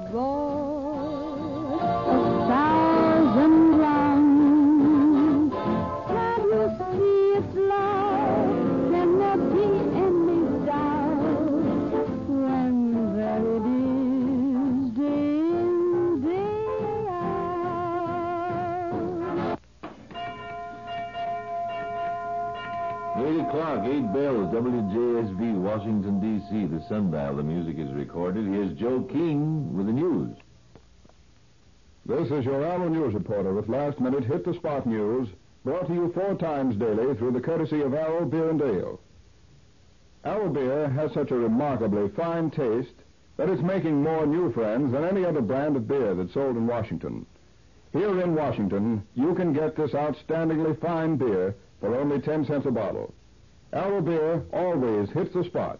voice, 1,000 lungs. Can't you see it's love? Can there be any doubt when there it is, day in, day out? 8 o'clock, 8 bells, WJSV, Washington, D.C., the Sundial. The music is recorded. Here's Joe King with the news. This is your Arrow News reporter with last-minute hit-the-spot news, brought to you 4 times daily through the courtesy of Arrow Beer and Ale. Arrow Beer has such a remarkably fine taste that it's making more new friends than any other brand of beer that's sold in Washington. Here in Washington, you can get this outstandingly fine beer for only 10 cents a bottle. Arrow Beer always hits the spot.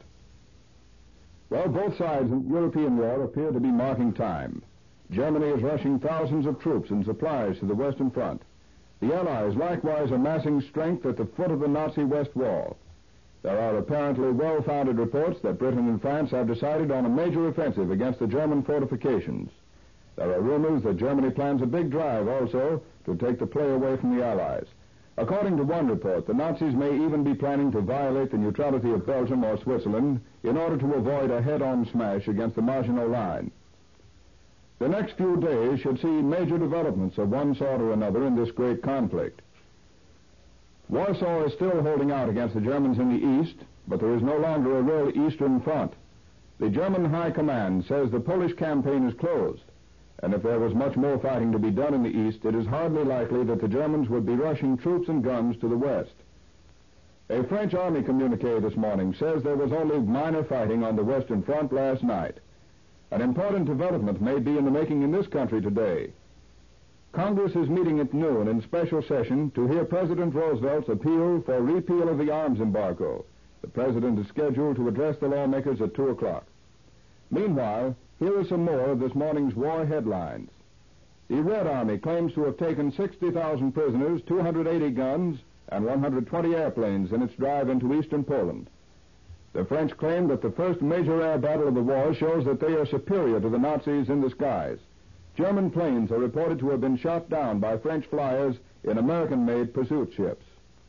Well, both sides in the European war appear to be marking time. Germany is rushing thousands of troops and supplies to the Western Front. The Allies likewise are massing strength at the foot of the Nazi West Wall. There are apparently well-founded reports that Britain and France have decided on a major offensive against the German fortifications. There are rumors that Germany plans a big drive also to take the play away from the Allies. According to one report, the Nazis may even be planning to violate the neutrality of Belgium or Switzerland in order to avoid a head-on smash against the Maginot Line. The next few days should see major developments of one sort or another in this great conflict. Warsaw is still holding out against the Germans in the east, but there is no longer a real eastern front. The German High Command says the Polish campaign is closed, and if there was much more fighting to be done in the east, it is hardly likely that the Germans would be rushing troops and guns to the west. A French Army communique this morning says there was only minor fighting on the Western Front last night. An important development may be in the making in this country today. Congress is meeting at noon in special session to hear President Roosevelt's appeal for repeal of the arms embargo. The president is scheduled to address the lawmakers at 2 o'clock. Meanwhile, here are some more of this morning's war headlines. The Red Army claims to have taken 60,000 prisoners, 280 guns, and 120 airplanes in its drive into eastern Poland. The French claim that the first major air battle of the war shows that they are superior to the Nazis in the skies. German planes are reported to have been shot down by French flyers in American-made pursuit ships.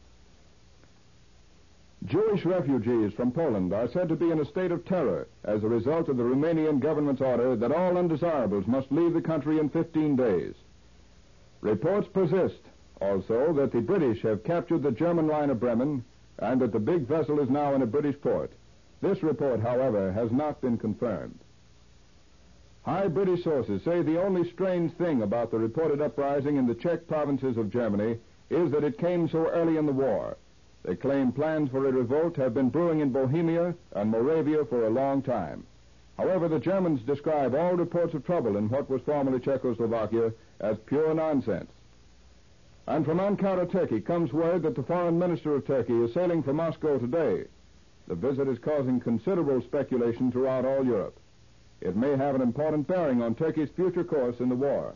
Jewish refugees from Poland are said to be in a state of terror as a result of the Romanian government's order that all undesirables must leave the country in 15 days. Reports persist, also, that the British have captured the German line of Bremen and that the big vessel is now in a British port. This report, however, has not been confirmed. High British sources say the only strange thing about the reported uprising in the Czech provinces of Germany is that it came so early in the war. They claim plans for a revolt have been brewing in Bohemia and Moravia for a long time. However, the Germans describe all reports of trouble in what was formerly Czechoslovakia as pure nonsense. And from Ankara, Turkey, comes word that the foreign minister of Turkey is sailing for Moscow today. The visit is causing considerable speculation throughout all Europe. It may have an important bearing on Turkey's future course in the war.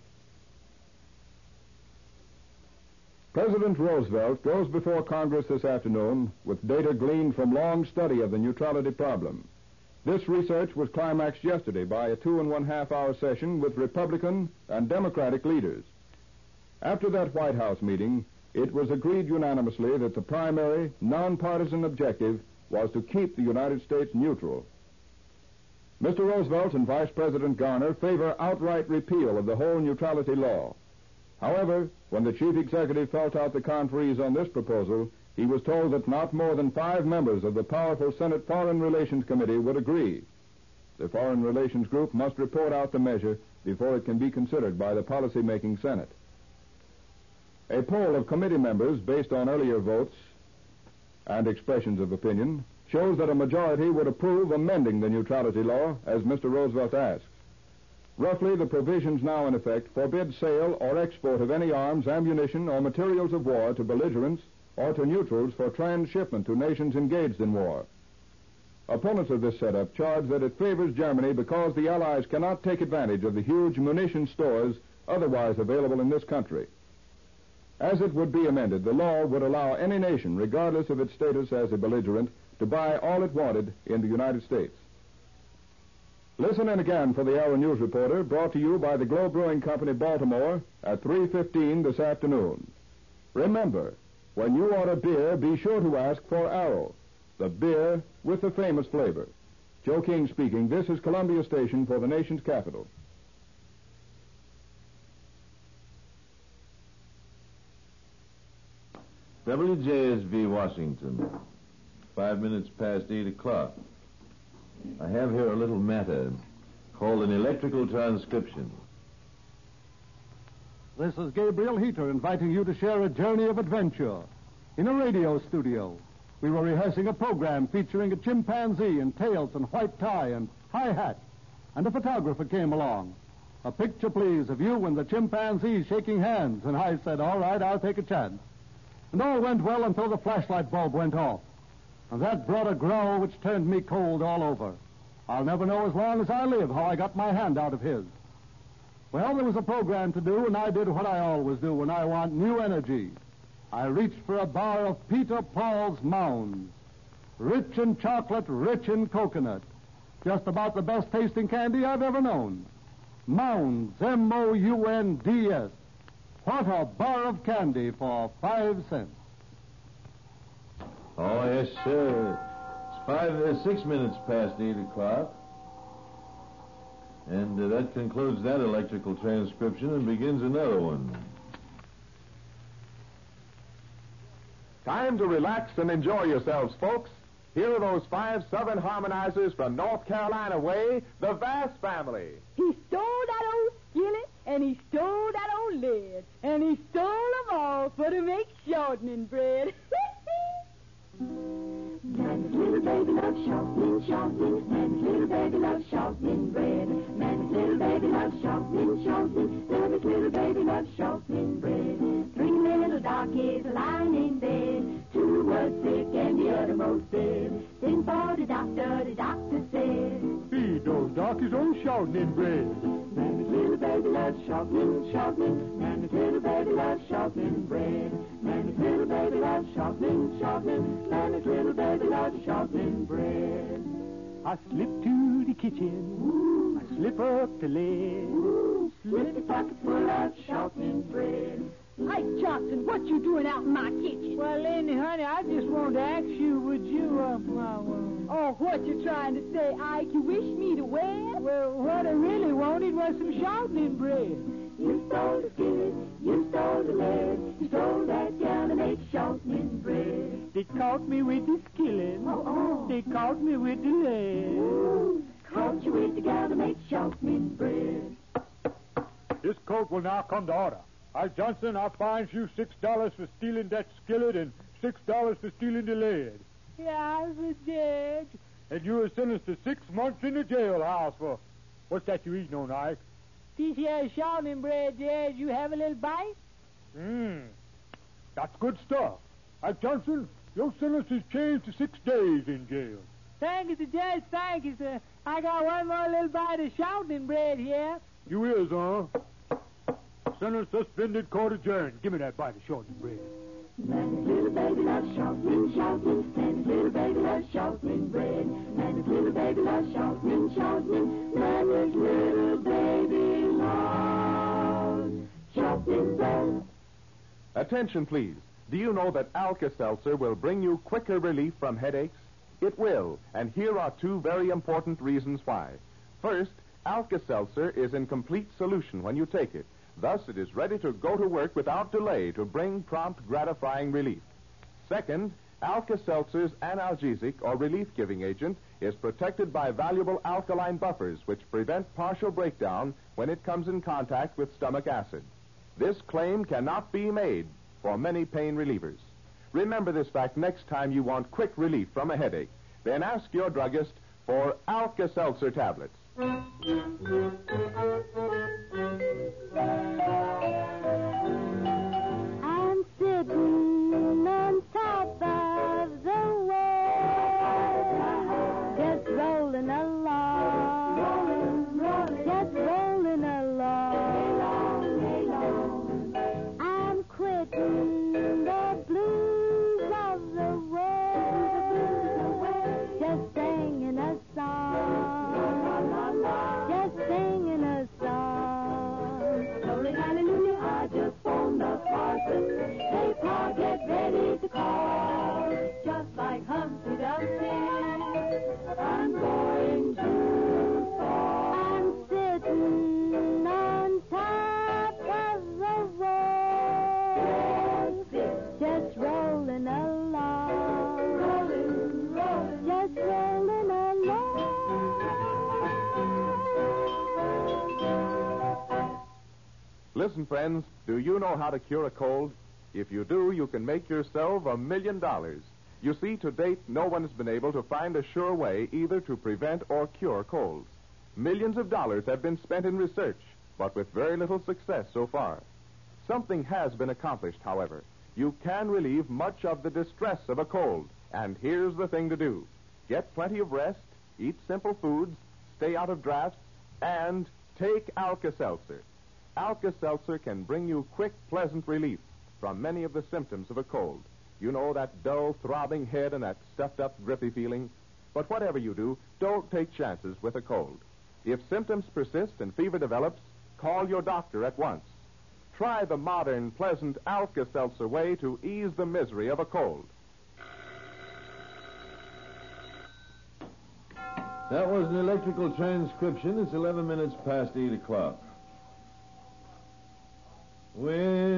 President Roosevelt goes before Congress this afternoon with data gleaned from long study of the neutrality problem. This research was climaxed yesterday by a 2.5-hour session with Republican and Democratic leaders. After that White House meeting, it was agreed unanimously that the primary, nonpartisan objective was to keep the United States neutral. Mr. Roosevelt and Vice President Garner favor outright repeal of the whole neutrality law. However, when the chief executive felt out the conferees on this proposal, he was told that not more than 5 members of the powerful Senate Foreign Relations Committee would agree. The Foreign Relations Group must report out the measure before it can be considered by the policy-making Senate. A poll of committee members based on earlier votes and expressions of opinion shows that a majority would approve amending the neutrality law as Mr. Roosevelt asks. Roughly, the provisions now in effect forbid sale or export of any arms, ammunition, or materials of war to belligerents or to neutrals for transshipment to nations engaged in war. Opponents of this setup charge that it favors Germany because the Allies cannot take advantage of the huge munition stores otherwise available in this country. As it would be amended, the law would allow any nation, regardless of its status as a belligerent, to buy all it wanted in the United States. Listen in again for the Hour News Reporter, brought to you by the Globe Brewing Company, Baltimore, at 3:15 this afternoon. Remember, when you order beer, be sure to ask for Arrow, the beer with the famous flavor. Joe King speaking. This is Columbia Station for the nation's capital. WJSV Washington, 5 minutes past 8 o'clock. I have here a little matter called an electrical transcription. This is Gabriel Heater inviting you to share a journey of adventure. In a radio studio, we were rehearsing a program featuring a chimpanzee in tails and white tie and high hat, and a photographer came along. A picture, please, of you and the chimpanzee shaking hands, and I said, all right, I'll take a chance. And all went well until the flashlight bulb went off. And that brought a growl which turned me cold all over. I'll never know as long as I live how I got my hand out of his. Well, there was a program to do, and I did what I always do when I want new energy. I reached for a bar of Peter Paul's Mounds. Rich in chocolate, rich in coconut. Just about the best tasting candy I've ever known. Mounds, M-O-U-N-D-S. What a bar of candy for 5 cents. Oh, yes, sir. It's 6 minutes past 8 o'clock. And that concludes that electrical transcription and begins another one. Time to relax and enjoy yourselves, folks. Here are those 5 Southern harmonizers from North Carolina way, the Vass family. He stole that old skillet, and he stole that old lid, and he stole them all for to make shortening bread. Nanny's little baby loves shortening, shortening. Nanny's little baby loves shortening bread. Nanny's little baby loves shortening, shortening. Nanny's little baby loves shortening bread. 3 little darkies lying in bed. 2 were sick and the other most dead. Then for the doctor said, Feed those darkies on shortening bread. Nanny's little baby loves shortening, shortening. Nanny's little baby loves shortening bread. Nanny's little baby loves shortening, shortening. Nanny's little baby loves shortening bread. I slip to the kitchen. I slip up the lid. Slip the pocket full of shortening bread. Ike Johnson, what you doing out in my kitchen? Well, Lenny, honey, I just wanted to ask you, would you, Oh, what you trying to say, Ike? You wish me to wed? well, what I really wanted was some shortening bread. You stole the skillet, you stole the lead, you stole that gal and ate shortening bread. They caught me with the skillet. Oh. They caught me with the lead. Ooh, caught you with the gal and ate shortening bread. This court will now come to order. Ike Johnson, I fine you $6 for stealing that skillet and $6 for stealing the lead. Yeah, the judge. And you are sentenced to 6 months in the jailhouse for... What's that you eating on, Ike? This here shortening bread, Judge. You have a little bite? That's good stuff. Ike Johnson, your sentence is changed to 6 days in jail. Thank you, the judge. Thank you, sir. I got one more little bite of shortening bread here. You is, huh? Sentence suspended, court adjourned. Give me that bite of shortening bread. Nanny's little baby loves shortening, shortening. Nanny's little baby loves shortening bread. Nanny's little baby loves shortening, shortening. Nanny's little baby loves shortening bread. Attention, please. Do you know that Alka-Seltzer will bring you quicker relief from headaches? It will, and here are 2 very important reasons why. First, Alka-Seltzer is in complete solution when you take it. Thus, it is ready to go to work without delay to bring prompt, gratifying relief. Second, Alka-Seltzer's analgesic or relief-giving agent is protected by valuable alkaline buffers which prevent partial breakdown when it comes in contact with stomach acid. This claim cannot be made for many pain relievers. Remember this fact next time you want quick relief from a headache. Then ask your druggist for Alka-Seltzer tablets. I'm sitting on top of the world, just rolling along, just rolling along. I'm quitting the blues of the world, just singing a song. Listen, friends, do you know how to cure a cold? If you do, you can make yourself $1 million. You see, to date, no one has been able to find a sure way either to prevent or cure colds. Millions of dollars have been spent in research, but with very little success so far. Something has been accomplished, however. You can relieve much of the distress of a cold, and here's the thing to do. Get plenty of rest, eat simple foods, stay out of drafts, and take Alka-Seltzer. Alka-Seltzer can bring you quick, pleasant relief from many of the symptoms of a cold. You know, that dull, throbbing head and that stuffed-up, grippy feeling. But whatever you do, don't take chances with a cold. If symptoms persist and fever develops, call your doctor at once. Try the modern, pleasant Alka-Seltzer way to ease the misery of a cold. That was an electrical transcription. It's 11 minutes past 8 o'clock. For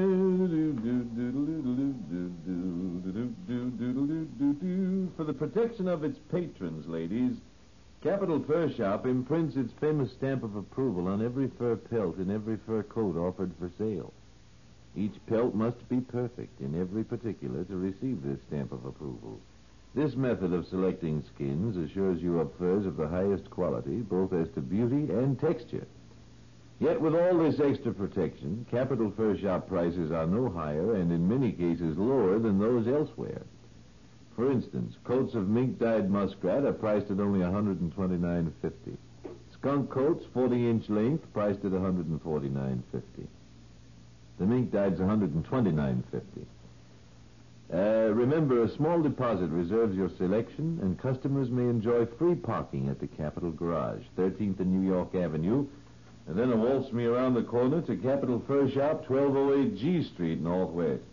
the protection of its patrons, ladies, Capital Fur Shop imprints its famous stamp of approval on every fur pelt and every fur coat offered for sale. Each pelt must be perfect in every particular to receive this stamp of approval. This method of selecting skins assures you of furs of the highest quality, both as to beauty and texture. Yet with all this extra protection, Capital Fur Shop prices are no higher and in many cases lower than those elsewhere. For instance, coats of mink-dyed muskrat are priced at only $129.50. Skunk coats, 40-inch length, priced at $149.50. The mink-dyed's $129.50. Remember, a small deposit reserves your selection, and customers may enjoy free parking at the Capitol Garage, 13th and New York Avenue, and then a waltz me around the corner to Capital Fur Shop, 1208 G Street, Northwest.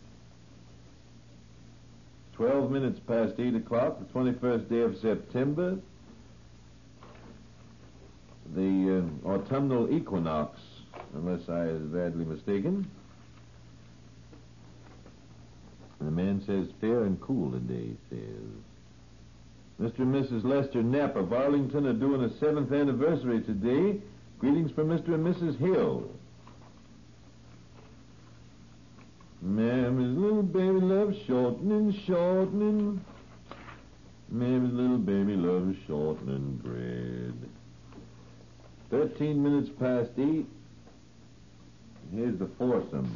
12 minutes past 8 o'clock, the 21st day of September, the autumnal equinox, unless I is badly mistaken. The man says fair and cool today, says. Mr. and Mrs. Lester Knapp of Arlington are doing a 7th anniversary today. Greetings from Mr. and Mrs. Hill. Mammy's little baby loves shortening, shortening. Mammy's little baby loves shortening bread. 13 minutes past 8. Here's the foursome.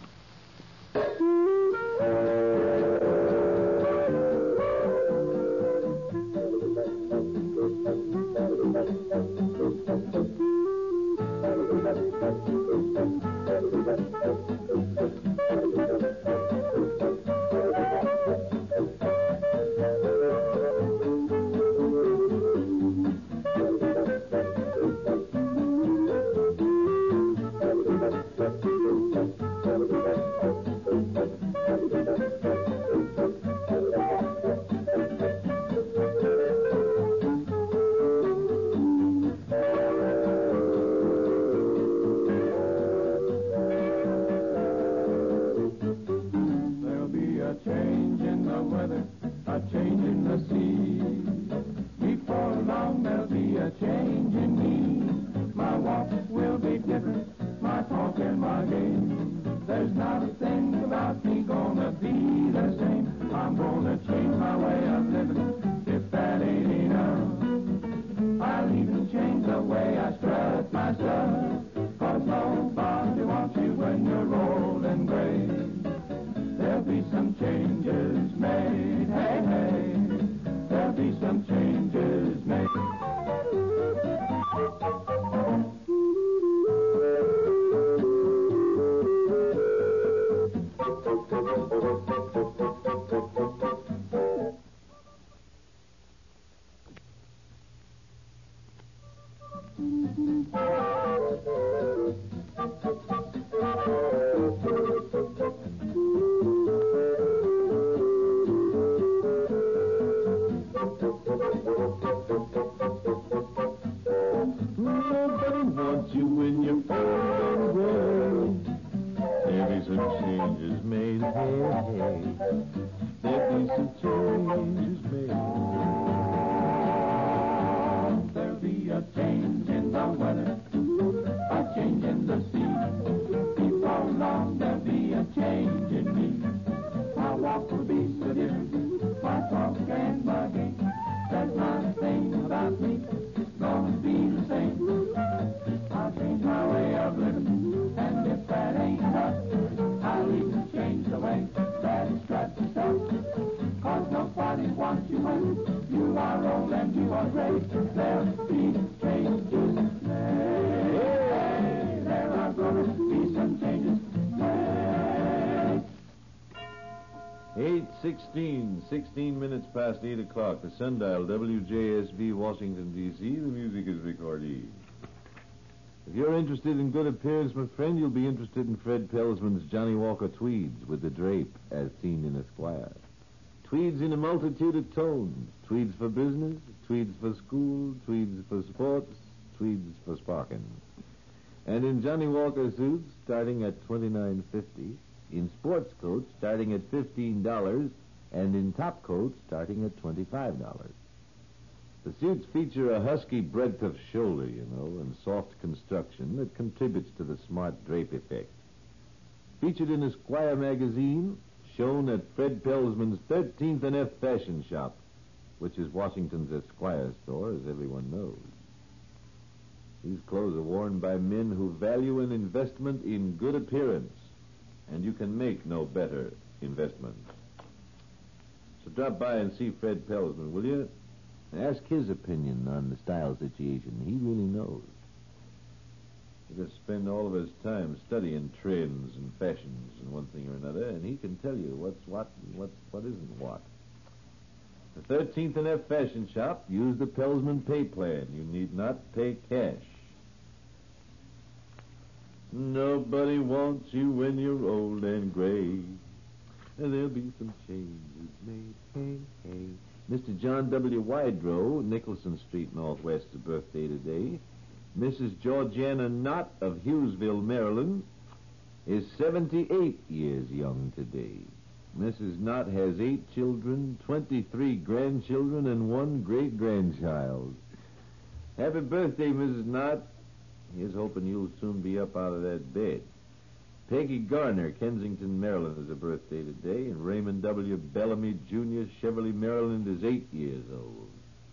There'll be a change in the weather, a change in the sea. People are great. There'll be changes. Hey, there are gonna be some changes. Hey. 8:16, 16 minutes past 8 o'clock. The sundial, WJSV, Washington, D.C. The music is recorded. If you're interested in good appearance, my friend, you'll be interested in Fred Pelsman's Johnny Walker tweeds with the drape, as seen in Esquire. Tweeds in a multitude of tones. Tweeds for business, tweeds for school, tweeds for sports, tweeds for sparking. And in Johnny Walker suits, starting at $29.50, in sports coats, starting at $15, and in top coats, starting at $25. The suits feature a husky breadth of shoulder, and soft construction that contributes to the smart drape effect. Featured in Esquire magazine, shown at Fred Pelsman's 13th and F Fashion Shop, which is Washington's Esquire store, as everyone knows. These clothes are worn by men who value an investment in good appearance, and you can make no better investment. So drop by and see Fred Pelsman, will you? Ask his opinion on the style situation. He really knows. He just spend all of his time studying trends and fashions and one thing or another, and he can tell you what's what and what isn't what. The 13th and F Fashion Shop, use the Pelsman pay plan. You need not pay cash. Nobody wants you when you're old and gray. There'll be some changes made. Hey, hey. Mr. John W. Wydrow, Nicholson Street, Northwest, a birthday today. Mrs. Georgiana Knott of Hughesville, Maryland, is 78 years young today. Mrs. Knott has 8 children, 23 grandchildren, and 1 great-grandchild. Happy birthday, Mrs. Knott. Here's hoping you'll soon be up out of that bed. Peggy Garner, Kensington, Maryland, is a birthday today, and Raymond W. Bellamy, Jr., Cheverly, Maryland, is 8 years old.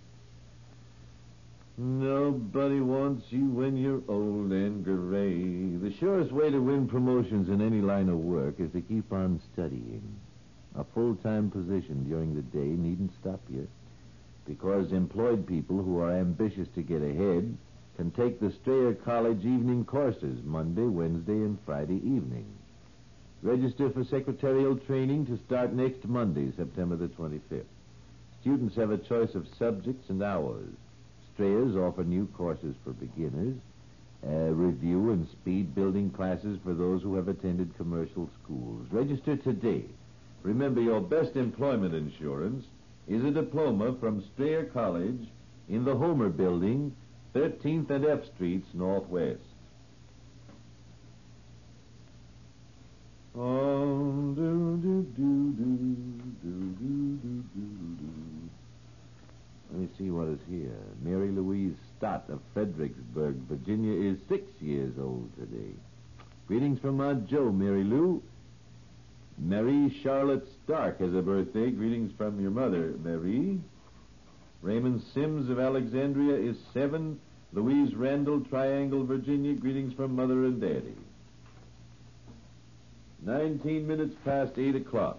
Nobody wants you when you're old and gray. The surest way to win promotions in any line of work is to keep on studying. A full-time position during the day needn't stop you, because employed people who are ambitious to get ahead can take the Strayer College evening courses Monday, Wednesday, and Friday evening. Register for secretarial training to start next Monday, September the 25th. Students have a choice of subjects and hours. Strayers offer new courses for beginners, review and speed building classes for those who have attended commercial schools. Register today. Remember, your best employment insurance is a diploma from Strayer College in the Homer Building, 13th and F Streets, Northwest. Oh, Let me see what is here. Mary Louise Stott of Fredericksburg, Virginia, is 6 years old today. Greetings from Aunt Joe, Mary Lou. Mary Charlotte Stark has a birthday. Greetings from your mother, Mary. Raymond Sims of Alexandria is 7. Louise Randall, Triangle, Virginia. Greetings from Mother and Daddy. 19 minutes past 8 o'clock.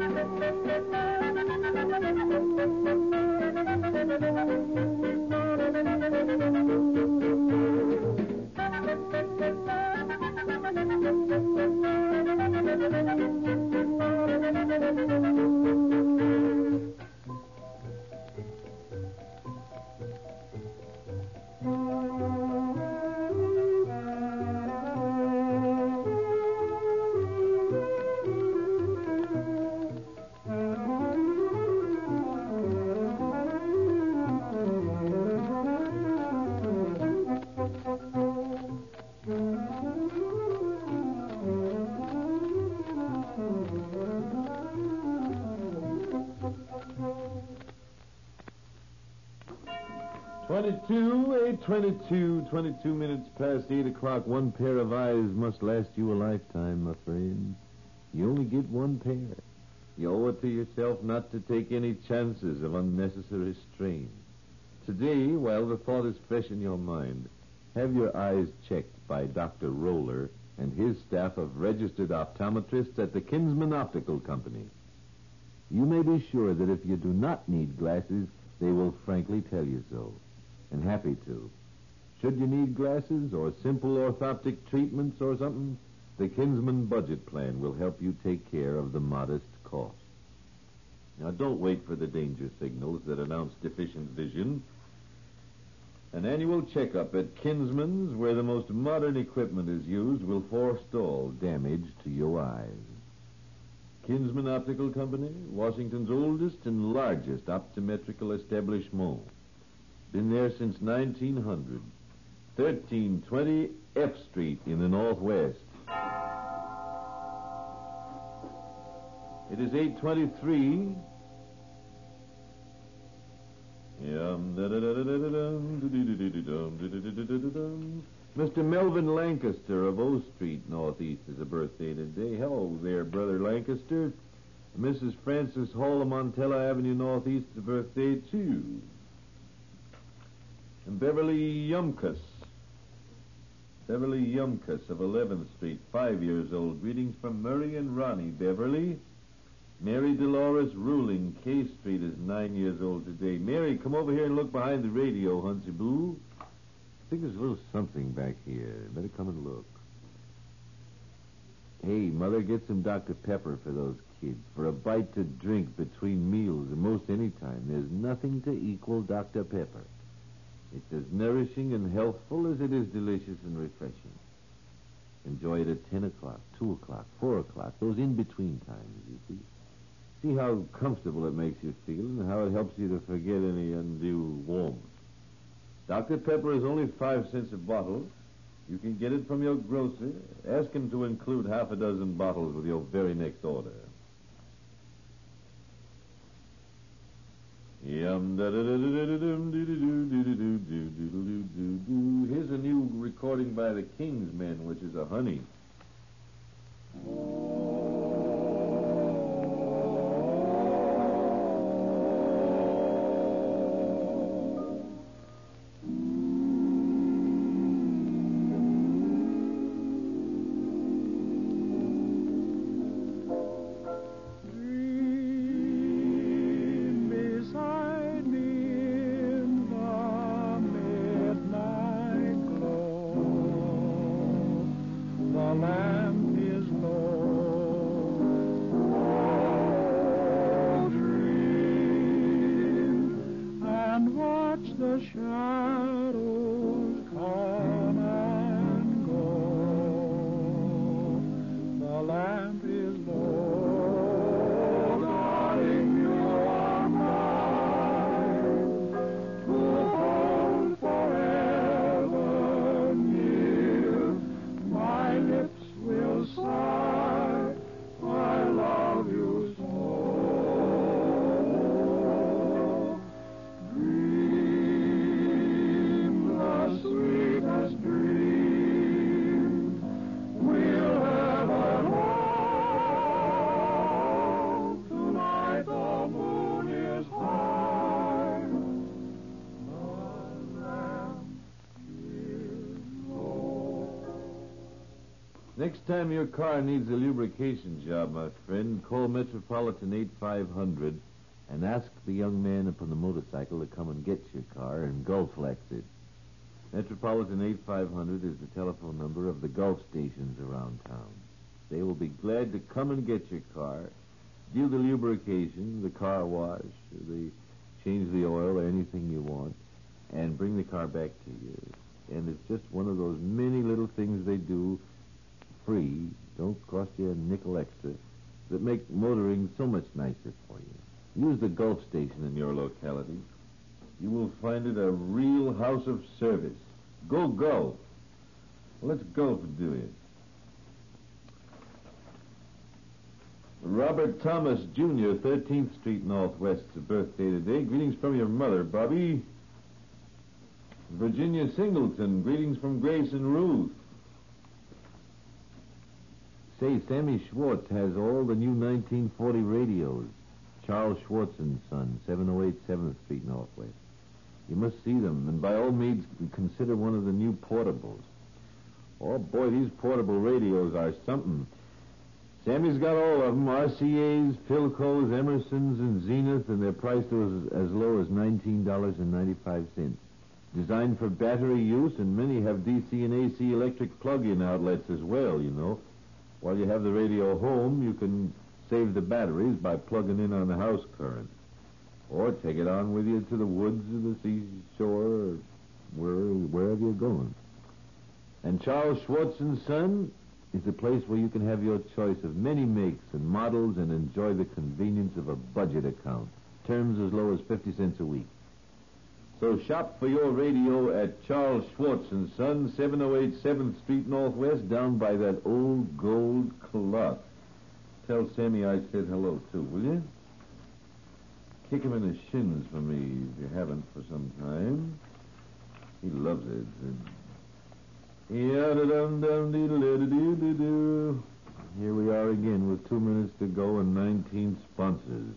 Twenty-two minutes past 8 o'clock. One pair of eyes must last you a lifetime, my friend. You only get one pair. You owe it to yourself not to take any chances of unnecessary strain. Today, while the thought is fresh in your mind, have your eyes checked by Dr. Roller and his staff of registered optometrists at the Kinsman Optical Company. You may be sure that if you do not need glasses, they will frankly tell you so. And happy to. Should you need glasses or simple orthoptic treatments or something, the Kinsman Budget Plan will help you take care of the modest cost. Now, don't wait for the danger signals that announce deficient vision. An annual checkup at Kinsman's, where the most modern equipment is used, will forestall damage to your eyes. Kinsman Optical Company, Washington's oldest and largest optometrical establishment. Been there since 1900. 1320 F Street in the Northwest. It is 8:23. Mr. Melvin Lancaster of O Street, Northeast, is a birthday today. Hello there, Brother Lancaster. Mrs. Frances Hall of Montella Avenue, Northeast, is a birthday, too. And Beverly Yumkus of 11th Street, 5 years old. Greetings from Murray and Ronnie. Beverly. Mary Dolores Ruling, K Street, is 9 years old today. Mary, come over here and look behind the radio, Huntsy Boo. I think there's a little something back here. Better come and look. Hey, Mother, get some Dr. Pepper for those kids. For a bite to drink between meals and most any time. There's nothing to equal Dr. Pepper. It's as nourishing and healthful as it is delicious and refreshing. Enjoy it at 10 o'clock, 2 o'clock, 4 o'clock, those in-between times, you see. See how comfortable it makes you feel and how it helps you to forget any undue warmth. Dr. Pepper is only 5 cents a bottle. You can get it from your grocer. Ask him to include half a dozen bottles with your very next order. Here's a new recording by the Kingsmen, which is a honey. Next time your car needs a lubrication job, my friend, call Metropolitan 8500 and ask the young man upon the motorcycle to come and get your car and Gulflex it. Metropolitan 8500 is the telephone number of the Gulf stations around town. They will be glad to come and get your car, do the lubrication, the car wash, the change the oil or anything you want, and bring the car back to you. And it's just one of those many little things they do free, don't cost you a nickel extra, that make motoring so much nicer for you. Use the Gulf station in your locality. You will find it a real house of service. Go Gulf. Let's Gulf do it. Robert Thomas, Jr., 13th Street Northwest's birthday today. Greetings from your mother, Bobby. Virginia Singleton, greetings from Grace and Ruth. Say, Sammy Schwartz has all the new 1940 radios. Charles Schwartz and Son, 708 7th Street Northwest. You must see them, and by all means consider one of the new portables. Oh, boy, these portable radios are something. Sammy's got all of them, RCAs, Philcos, Emersons, and Zenith, and they're priced as low as $19.95. Designed for battery use, and many have DC and AC electric plug-in outlets as well, you know. While you have the radio home, you can save the batteries by plugging in on the house current. Or take it on with you to the woods or the seashore or wherever you're going. And Charles Schwartz & Son is a place where you can have your choice of many makes and models and enjoy the convenience of a budget account. Terms as low as 50 cents a week. So shop for your radio at Charles Schwartz & Son, 708 7th Street Northwest, down by that old gold clock. Tell Sammy I said hello, too, will you? Kick him in the shins for me if you haven't for some time. He loves it. Here we are again with 2 minutes to go and 19 sponsors.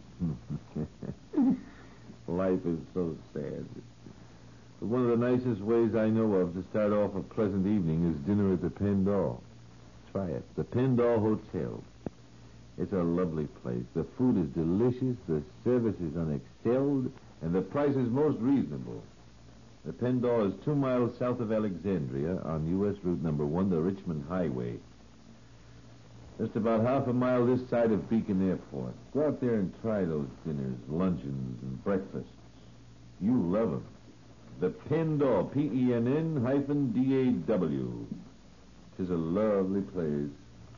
Life is so sad. But one of the nicest ways I know of to start off a pleasant evening is dinner at the Pendle. Try it. The Pendle Hotel. It's a lovely place. The food is delicious, the service is unexcelled, and the price is most reasonable. The Pendle is 2 miles south of Alexandria on U.S. Route number 1, the Richmond Highway. Just about half a mile this side of Beacon Airport. Go out there and try those dinners, luncheons, and breakfasts. You love them. The Pendle, PENN-DAW. Tis a lovely place.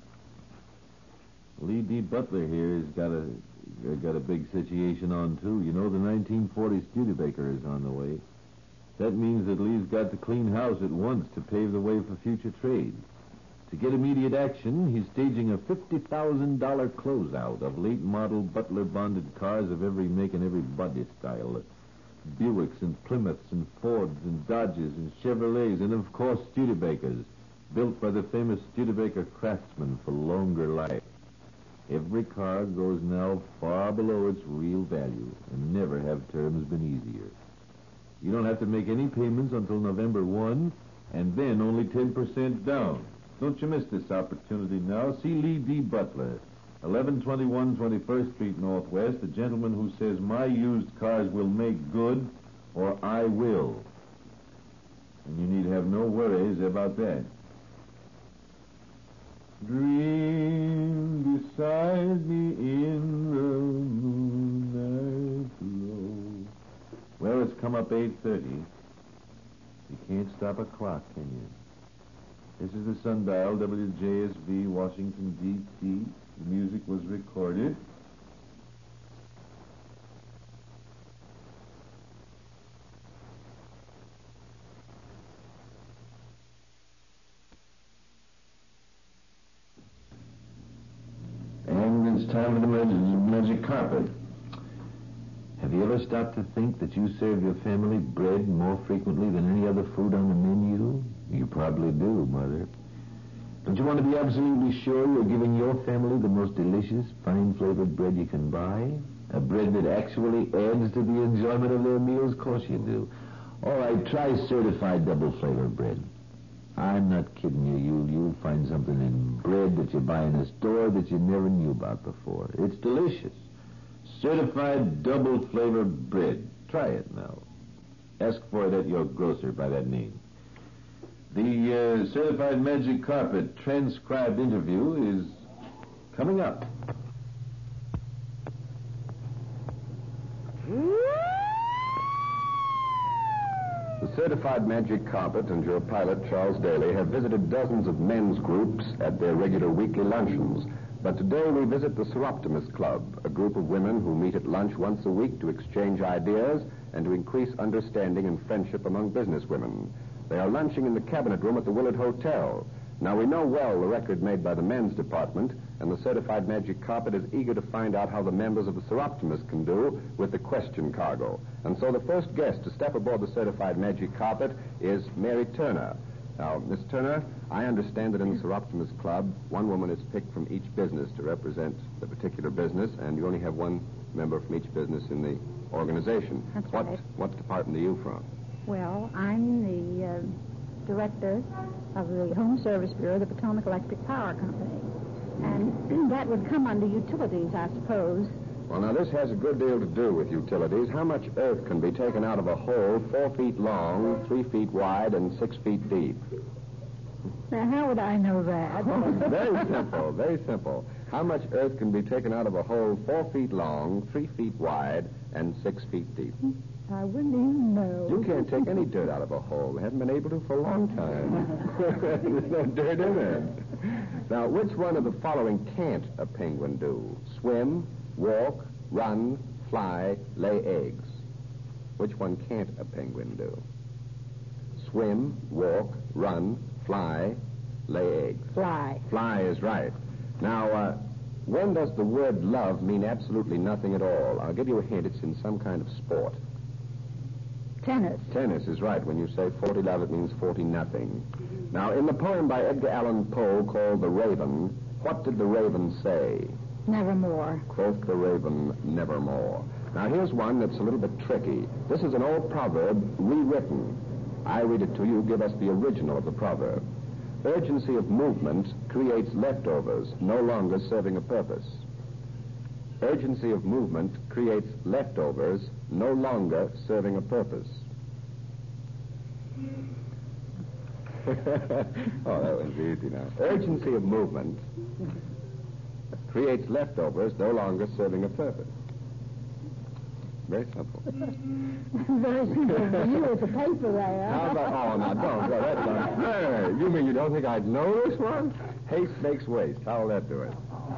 Lee D. Butler here has got a big situation on, too. You know, the 1940 Studebaker is on the way. That means that Lee's got to clean house at once to pave the way for future trade. To get immediate action, he's staging a $50,000 closeout of late-model Butler-bonded cars of every make and every body style. Buicks and Plymouths and Fords and Dodges and Chevrolets and, of course, Studebakers, built by the famous Studebaker craftsman for longer life. Every car goes now far below its real value, and never have terms been easier. You don't have to make any payments until November 1, and then only 10% down. Don't you miss this opportunity now. See Lee D. Butler, 1121 21st Street Northwest, the gentleman who says my used cars will make good, or I will. And you need have no worries about that. Dream beside me in the moonlight glow. Well, it's come up 8:30. You can't stop a clock, can you? This is the Sundial, WJSV, Washington, D.C. The music was recorded. And it's time for the magic carpet. Have you ever stopped to think that you serve your family bread more frequently than any other food on the menu? You probably do, Mother. Don't you want to be absolutely sure you're giving your family the most delicious, fine-flavored bread you can buy? A bread that actually adds to the enjoyment of their meals? Of course you do. All right, try certified double-flavored bread. I'm not kidding you. You'll find something in bread that you buy in a store that you never knew about before. It's delicious. Certified double flavor bread. Try it now. Ask for it at your grocer by that name. The Certified Magic Carpet transcribed interview is coming up. The Certified Magic Carpet and your pilot, Charles Daly, have visited dozens of men's groups at their regular weekly luncheons. But today we visit the Seroptimus Club, a group of women who meet at lunch once a week to exchange ideas and to increase understanding and friendship among businesswomen. They are lunching in the cabinet room at the Willard Hotel. Now, we know well the record made by the men's department, and the Certified Magic Carpet is eager to find out how the members of the Seroptimus can do with the question cargo. And so the first guest to step aboard the Certified Magic Carpet is Mary Turner. Now, Miss Turner, I understand that in the Seroptimus Club, one woman is picked from each business to represent the particular business, and you only have one member from each business in the organization. That's right. What department are you from? Well, I'm the director of the Home Service Bureau of the Potomac Electric Power Company. And that would come under utilities, I suppose. Well, now, this has a good deal to do with utilities. How much earth can be taken out of a hole 4 feet long, 3 feet wide, and 6 feet deep? Now, how would I know that? Very simple, very simple. How much earth can be taken out of a hole 4 feet long, 3 feet wide, and 6 feet deep? I wouldn't even know. You can't take any dirt out of a hole. We haven't been able to for a long time. There's no dirt in it. Now, which one of the following can't a penguin do? Swim, walk, run, fly, lay eggs. Which one can't a penguin do? Swim, walk, run, fly, lay eggs. Fly. Fly is right. Now, when does the word love mean absolutely nothing at all? I'll give you a hint. It's in some kind of sport. Tennis. Tennis is right. When you say 40 love, it means 40 nothing. Now, in the poem by Edgar Allan Poe called The Raven, what did the raven say? Nevermore. Quoth the raven, nevermore. Now, here's one that's a little bit tricky. This is an old proverb rewritten. I read it to you. Give us the original of the proverb. Urgency of movement creates leftovers, no longer serving a purpose. Urgency of movement creates leftovers, no longer serving a purpose. Oh, that was easy now. Urgency of movement creates leftovers, no longer serving a purpose. Very simple. Very simple. You with the paper there. How about, oh, now, don't go. That's not fair. You mean you don't think I'd know this one? Haste makes waste. How'll that do it?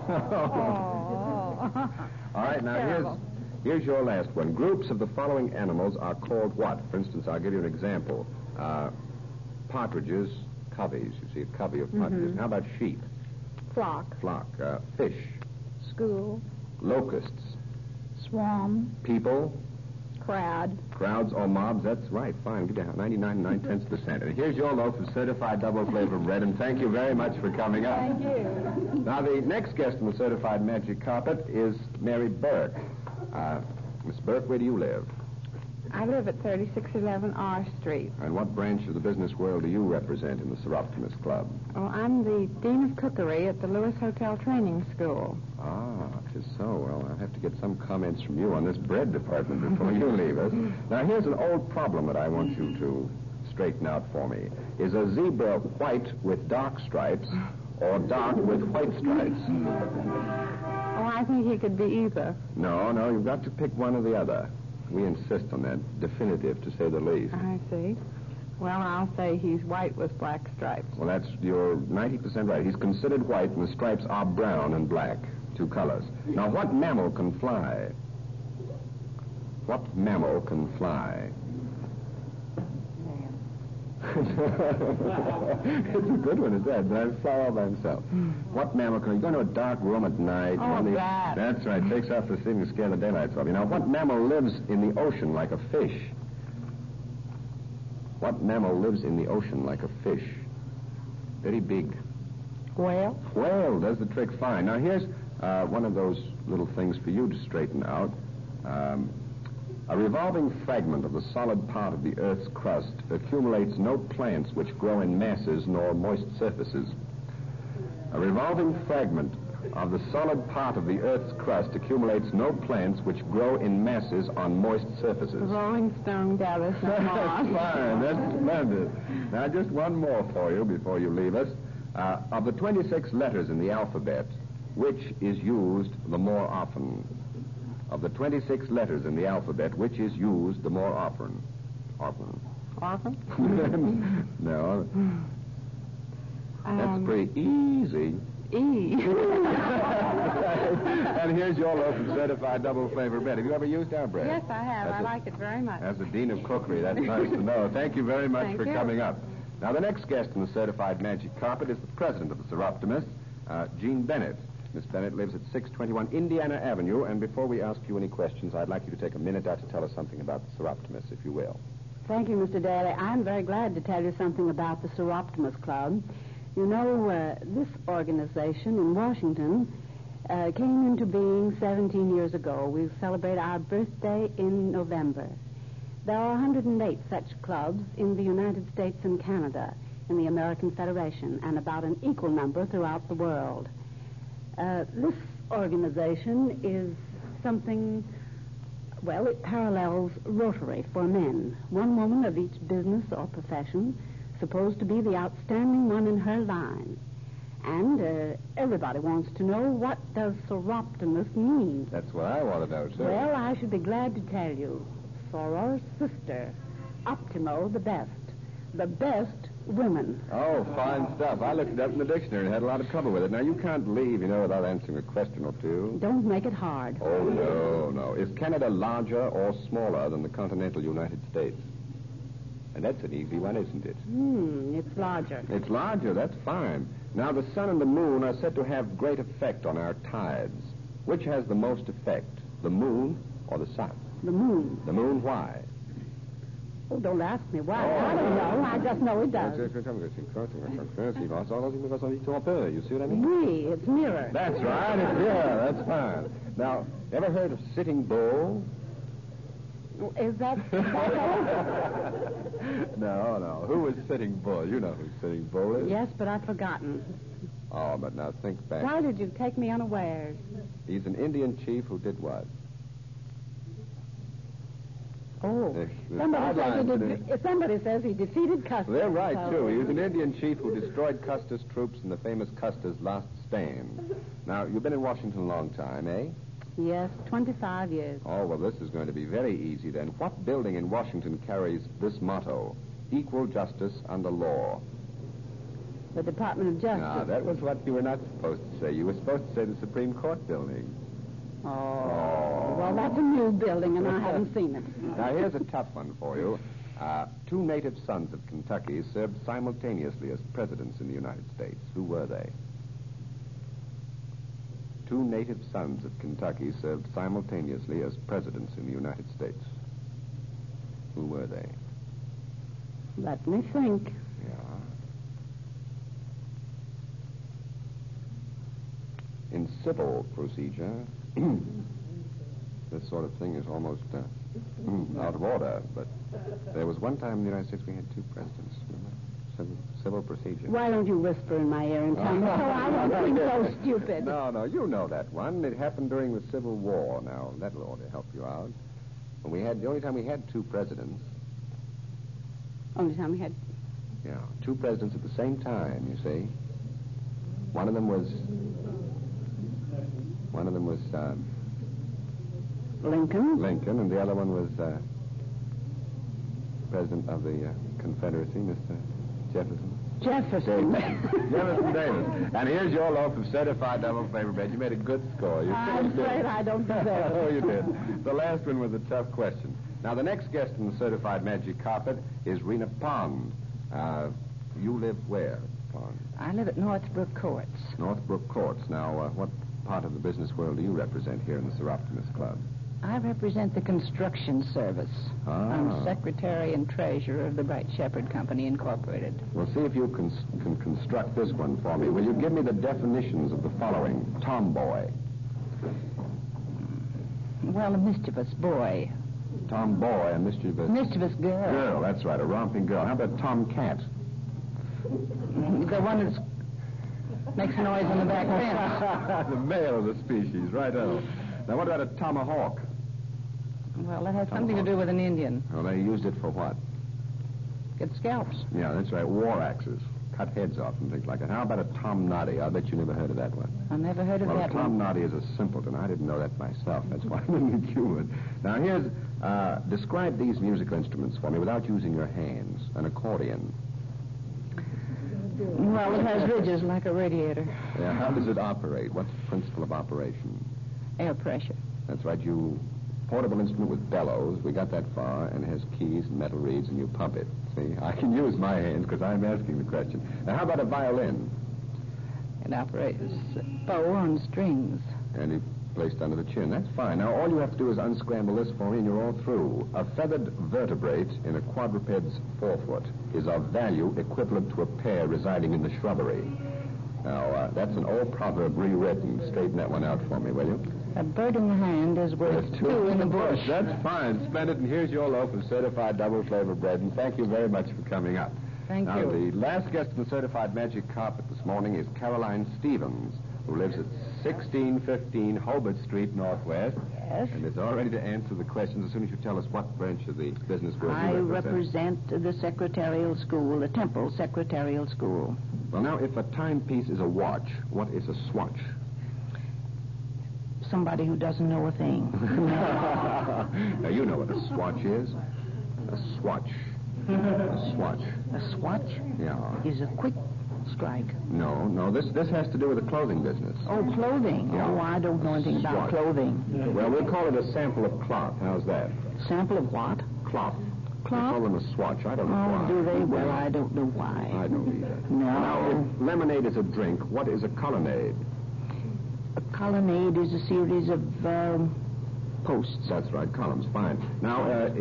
All right, now here's your last one. Groups of the following animals are called what? For instance, I'll give you an example. Partridges, coveys. You see a covey of partridges. How about sheep? Flock. Flock. Fish. School. Locusts. Swarm. People. Crowd. Crowds or mobs. That's right. Fine. Give you 99.9%. And here's your loaf of certified double flavor bread, and thank you very much for coming up. Thank you. Now, the next guest in the Certified Magic Carpet is Mary Burke. Miss Burke, where do you live? I live at 3611 R Street. And what branch of the business world do you represent in the Seroptimus Club? Oh, I'm the Dean of Cookery at the Lewis Hotel Training School. Ah, just so. Well, I'll have to get some comments from you on this bread department before you leave us. Now, here's an old problem that I want you to straighten out for me. Is a zebra white with dark stripes or dark with white stripes? Oh, I think he could be either. No, you've got to pick one or the other. We insist on that. Definitive, to say the least. I see. Well, I'll say he's white with black stripes. Well, you're 90% right. He's considered white, and the stripes are brown and black, 2 colors. Now, what mammal can fly? What mammal can fly? It's a good one, is that? But I fly all by himself. What mammal can... You go into a dark room at night... bat. That's right. Takes off the ceiling and scare the daylights off you. Now, what mammal lives in the ocean like a fish? What mammal lives in the ocean like a fish? Very big. Whale. Whale does the trick fine. Now, here's one of those little things for you to straighten out. A revolving fragment of the solid part of the Earth's crust accumulates no plants which grow in masses nor moist surfaces. A revolving fragment of the solid part of the Earth's crust accumulates no plants which grow in masses on moist surfaces. The Rolling Stone gathers no moss. Fine, that's splendid. Now, just one more for you before you leave us. Of the 26 letters in the alphabet, which is used the more often? Of the 26 letters in the alphabet, which is used the more often? Often. No. That's pretty easy. E. And here's your loaf of certified double flavor bread. Have you ever used our bread? Yes, I have. I like it very much. As the Dean of Cookery, that's nice to know. Thank you very much for coming up. Now, the next guest in the Certified Magic Carpet is the president of the Seroptimist, Jean Bennett. Miss Bennett lives at 621 Indiana Avenue, and before we ask you any questions, I'd like you to take a minute out to tell us something about the Seroptimist, if you will. Thank you, Mr. Daly. I'm very glad to tell you something about the Seroptimist Club. You know, this organization in Washington came into being 17 years ago. We celebrate our birthday in November. There are 108 such clubs in the United States and Canada, in the American Federation, and about an equal number throughout the world. This organization is something, well, it parallels Rotary for men. One woman of each business or profession supposed to be the outstanding one in her line. And everybody wants to know, what does Seroptimist mean? That's what I want to know, sir. Well, I should be glad to tell you. Soror's sister, Optimo, the best. The best women. Oh, fine stuff. I looked it up in the dictionary and had a lot of trouble with it. Now, you can't leave, without answering a question or two. Don't make it hard. Oh, no. Is Canada larger or smaller than the continental United States? And that's an easy one, isn't it? It's larger. It's larger, that's fine. Now, the sun and the moon are said to have great effect on our tides. Which has the most effect, the moon or the sun? The moon. The moon, why? Oh, don't ask me why. I don't know. I just know it does. You see what I mean? Oui, it's mirror. That's right, it's mirror. That's fine. Now, ever heard of Sitting Bull? Is that No. Who is Sitting Bull? You know who Sitting Bull is. Yes, but I've forgotten. Oh, but now think back. Why did you take me unawares? He's an Indian chief who did what? Oh, somebody says he defeated Custer. They're right, too. He was an Indian chief who destroyed Custer's troops in the famous Custer's last stand. Now, you've been in Washington a long time, eh? Yes, 25 years. Oh, well, this is going to be very easy, then. What building in Washington carries this motto, equal justice under law? The Department of Justice. No, that was what you were not supposed to say. You were supposed to say the Supreme Court building. Oh. Well, that's a new building, and I haven't seen it. Now, here's a tough one for you. Two native sons of Kentucky served simultaneously as presidents in the United States. Who were they? Two native sons of Kentucky served simultaneously as presidents in the United States. Who were they? Let me think. Yeah. In civil procedure, this sort of thing is almost out of order, but there was one time in the United States we had two presidents. Remember? Civil procedure. Why don't you whisper in my ear and tell me so I don't seem so stupid? No, you know that one. It happened during the Civil War. Now, that'll ought to help you out. The only time we had two presidents. Only time we had... Yeah, two presidents at the same time, you see. One of them was Lincoln, and the other one was President of the Confederacy, Mr. Jefferson. Jefferson Davis. And here's your loaf of certified double flavor bread. You made a good score. I'm afraid I don't deserve it. Oh, you did. The last one was a tough question. Now, the next guest in the Certified Magic Carpet is Rena Pond. You live where, Pond? I live at Northbrook Courts. Northbrook Courts. Now, what part of the business world do you represent here in the Seroptimist Club? I represent the construction service. I'm secretary and treasurer of the Bright Shepherd Company, Incorporated. Well, see if you can construct this one for me. Will you give me the definitions of the following? Tomboy. Well, a mischievous boy Tomboy, a mischievous... Mischievous girl. Girl, that's right, a romping girl. How about tomcat? The one that makes a noise on the back fence. The male of the species, right on. Now, what about a tomahawk? Well, that has something to do with an Indian. Well, they used it for what? Get scalps. Yeah, that's right, war axes. Cut heads off and things like that. How about a Tom Noddy? I bet you never heard of that one. I never heard of Well, that a Tom one. Noddy is a simpleton. I didn't know that myself. That's why I'm in the human. Now, here's... describe these musical instruments for me without using your hands. An accordion. Well, it has ridges like a radiator. Yeah, how does it operate? What's the principle of operation? Air pressure. That's right, you... Portable instrument with bellows. We got that far, and it has keys and metal reeds, and you pump it. See, I can use my hands because I'm asking the question. Now, how about a violin? It operates bow on strings. And you placed under the chin. That's fine. Now, all you have to do is unscramble this for me, and you're all through. A feathered vertebrate in a quadruped's forefoot is of value equivalent to a pear residing in the shrubbery. Now, that's an old proverb rewritten. Straighten that one out for me, will you? A bird in the hand is worth two in the bush. That's fine. Splendid. And here's your loaf of certified double flavor bread. And thank you very much for coming up. Thank now, you. The last guest in the certified magic carpet this morning is Caroline Stevens, who lives at 1615 Hobart Street, Northwest. Yes. And is all ready to answer the questions as soon as you tell us what branch of the business world I you represent the secretarial school, the Temple Secretarial School. Well, now, if a timepiece is a watch, what is a swatch? Somebody who doesn't know a thing. Now, you know what a swatch is. A swatch. A swatch. A swatch? Yeah. Is a quick strike. No. This has to do with the clothing business. Oh, clothing. Yeah. Oh, I don't know anything about clothing. Well, we'll call it a sample of cloth. How's that? Sample of what? Cloth. Cloth? We call them a swatch. I don't know why. Oh, do they? Well, I don't know why. I don't either. No. Now, if lemonade is a drink, what is a colonnade? A colonnade is a series of posts. That's right, columns. Fine. Now, if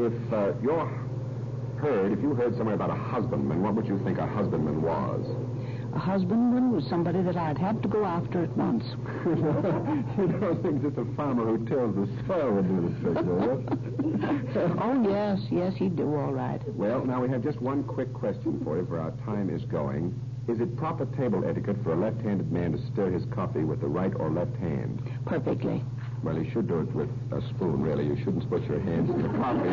you heard somewhere about a husbandman, what would you think a husbandman was? A husbandman was somebody that I'd have to go after at once. You don't think just a farmer who tills the soil would do the trick, do you? Oh, yes, he'd do all right. Well, now we have just one quick question for you, for our time is going. Is it proper table etiquette for a left-handed man to stir his coffee with the right or left hand? Perfectly. Well, you should do it with a spoon, really. You shouldn't put your hands in the coffee.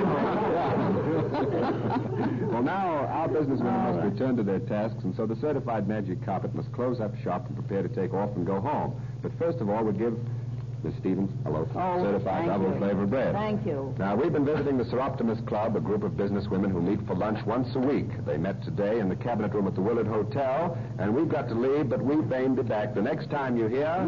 Well, now our businessmen must return to their tasks, and so the certified magic carpet must close up shop and prepare to take off and go home. But first of all, we'll give Miss Stevens a loaf of certified double flavor bread. Thank you. Now, we've been visiting the Seroptimus Club, a group of businesswomen who meet for lunch once a week. They met today in the cabinet room at the Willard Hotel, and we've got to leave, but we may be back the next time you hear...